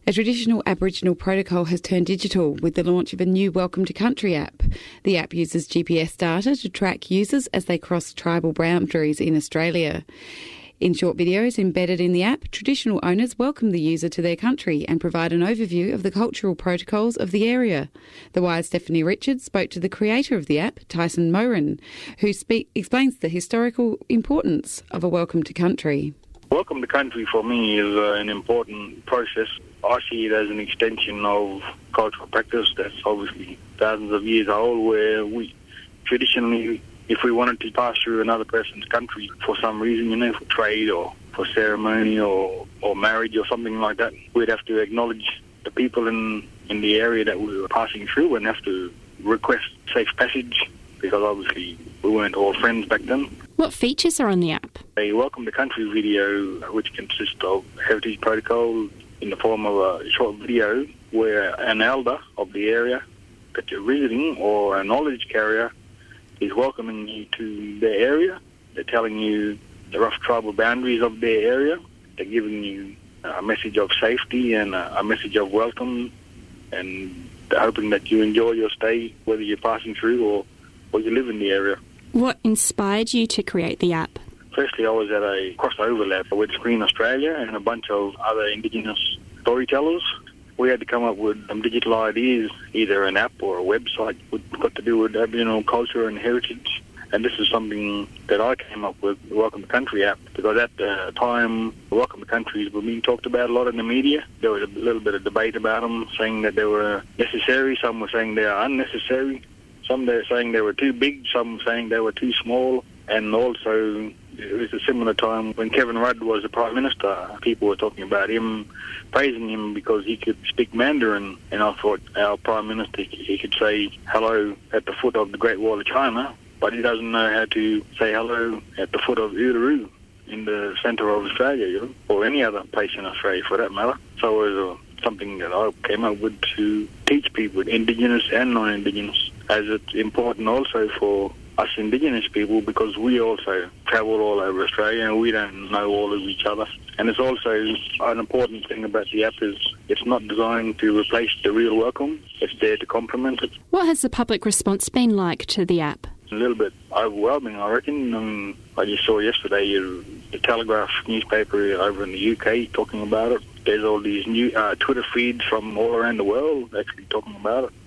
A traditional Aboriginal protocol has turned digital with the launch of a new Welcome to Country app. The app uses GPS data to track users as they cross tribal boundaries in Australia. In short videos embedded in the app, traditional owners welcome the user to their country and provide an overview of the cultural protocols of the area. The Wire's Stephanie Richards spoke to the creator of the app, Tyson Moran, who explains the historical importance of a Welcome to Country. Welcome to Country for me is an important process. I see it as an extension of cultural practice that's obviously thousands of years old, where we traditionally, if we wanted to pass through another person's country for some reason, for trade or for ceremony or marriage or something like that, we'd have to acknowledge the people in the area that we were passing through and have to request safe passage, because obviously we weren't all friends back then. What features are on the app? A Welcome to Country video, which consists of heritage protocol in the form of a short video where an elder of the area that you're visiting or a knowledge carrier is welcoming you to their area. They're telling you the rough tribal boundaries of their area. They're giving you a message of safety and a message of welcome, and they're hoping that you enjoy your stay, whether you're passing through or you live in the area. What inspired you to create the app? Firstly, I was at a crossover lab with Screen Australia and a bunch of other Indigenous storytellers. We had to come up with some digital ideas, either an app or a website, which got to do with Aboriginal culture and heritage. And this is something that I came up with, the Welcome to Country app, because at the time, Welcome to Countries were being talked about a lot in the media. There was a little bit of debate about them, saying that they were necessary. Some were saying they are unnecessary. Some they're saying they were too big. Some saying they were too small. And also, it was a similar time when Kevin Rudd was the Prime Minister. People were talking about him, praising him because he could speak Mandarin. And I thought our Prime Minister, he could say hello at the foot of the Great Wall of China, but he doesn't know how to say hello at the foot of Uluru in the centre of Australia, or any other place in Australia for that matter. So it was something that I came up with to teach people, Indigenous and non-Indigenous, as it's important also for us Indigenous people, because we also travel all over Australia and we don't know all of each other. And it's also an important thing about the app is it's not designed to replace the real welcome, it's there to complement it. What has the public response been like to the app? A little bit overwhelming, I reckon. I just saw yesterday the Telegraph newspaper over in the UK talking about it. There's all these new Twitter feeds from all around the world actually talking about it.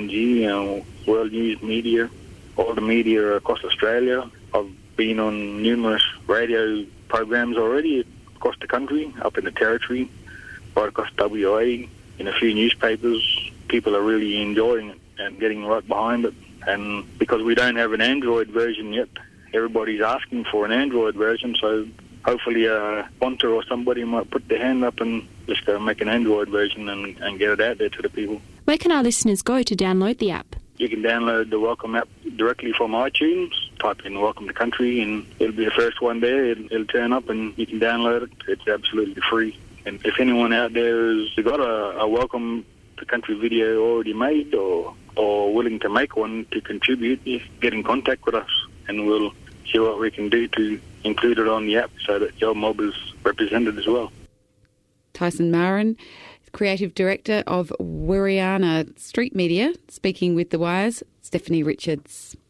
PNG, World News Media, all the media across Australia. I've been on numerous radio programs already across the country, up in the Territory, right across WA, in a few newspapers. People are really enjoying it and getting right behind it. And because we don't have an Android version yet, everybody's asking for an Android version, so hopefully a sponsor or somebody might put their hand up and just go make an Android version and get it out there to the people. Where can our listeners go to download the app? You can download the Welcome app directly from iTunes. Type in Welcome to Country and it'll be the first one there. It'll turn up and you can download it. It's absolutely free. And if anyone out there has got a Welcome to Country video already made or willing to make one to contribute, get in contact with us and we'll see what we can do to include it on the app so that your mob is represented as well. Tyson Moran, Creative Director of Wiriana Street Media, speaking with The Wire's Stephanie Richards.